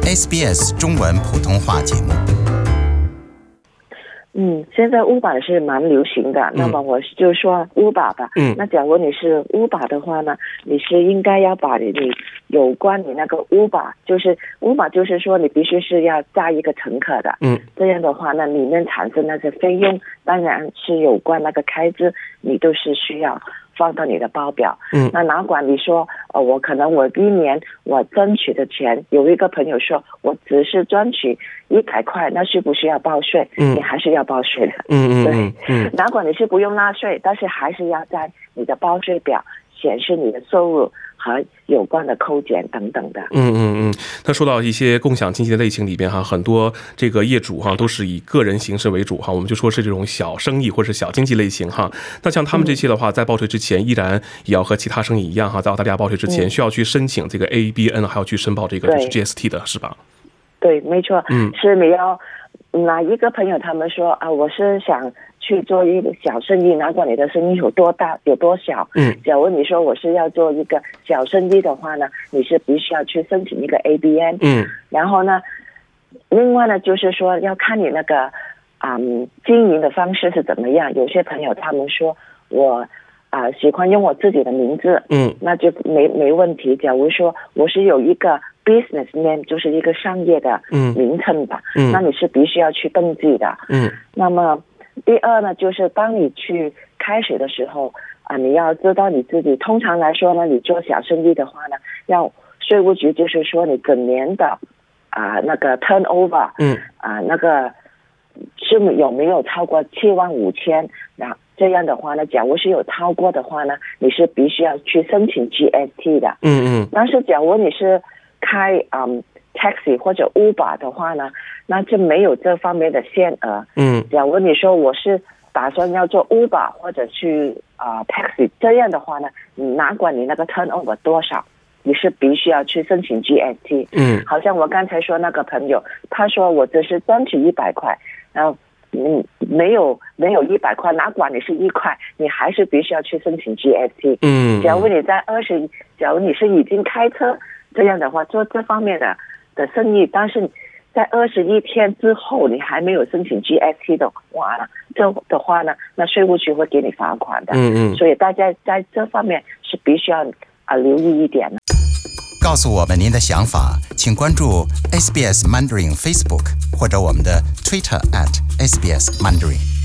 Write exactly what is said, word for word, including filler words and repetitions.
S B S 中文普通话节目。 嗯，现在 Uber 是蛮流行的，那么我就说 Uber 吧。嗯，那假如你是 Uber 的话呢，你是应该要把你有关你那个 Uber， 就是 Uber 就是说你必须是要载一个乘客的。嗯，这样的话呢，里面产生那些费用，当然是有关那个开支，你都是需要放到你的报表。嗯，那哪管你说，呃，我可能我一年我争取的钱，有一个朋友说我只是争取一百块，那需不需要报税？嗯，你还是要报税的。嗯嗯，对，嗯，哪管你是不用纳税，但是还是要在你的报税表显示你的收入和有关的扣减等等的。 嗯嗯嗯，他说到一些共享经济的类型里边哈，很多这个业主哈都是以个人形式为主哈，我们就说是这种小生意或者是小经济类型哈。那像他们这些的话，在报税之前依然也要和其他生意一样哈，在澳大利亚报税之前需要去申请这个 A B N， 还要去申报这个就是 G S T 的是吧？ 对，没错。嗯，是你要哪一个朋友他们说啊，我是想去做一个小生意，哪管你的生意有多大有多小。嗯，假如你说我是要做一个小生意的话呢，你是必须要去申请一个 A B N。嗯，然后呢，另外呢就是说要看你那个嗯经营的方式是怎么样。有些朋友他们说我啊、呃、喜欢用我自己的名字，嗯，那就没没问题。假如说我是有一个 business name， 就是一个商业的名称吧，嗯，那你是必须要去登记的。嗯，那么第二呢，就是当你去开始的时候啊、呃，你要知道你自己。通常来说呢，你做小生意的话呢，要税务局就是说你整年的啊、呃、那个 turnover， 嗯，啊、呃、那个是有没有超过七万五千？那这样的话呢，假如是有超过的话呢，你是必须要去申请 G S T 的。嗯嗯。但是假如你是开嗯 taxi 或者 Uber 的话呢，那就没有这方面的限额。嗯。假如你说我是打算要做 Uber 或者去啊、呃、taxi， 这样的话呢，你哪管你那个 turnover 多少，你是必须要去申请 G S T。嗯。好像我刚才说那个朋友，他说我只是争取一百块，然后嗯没有没有一百块，哪管你是一块，你还是必须要去申请 G S T。嗯。假如你在二十，假如你是已经开车。这样的话，做这方面的的生意，但是在二十一天之后你还没有申请 G S T 的话呢，这的话呢，那税务局会给你罚款的。嗯嗯。所以大家在这方面是必须要啊留意一点的。 告诉我们您的想法，请关注 S B S Mandarin Facebook 或者我们的 Twitter at S B S Mandarin。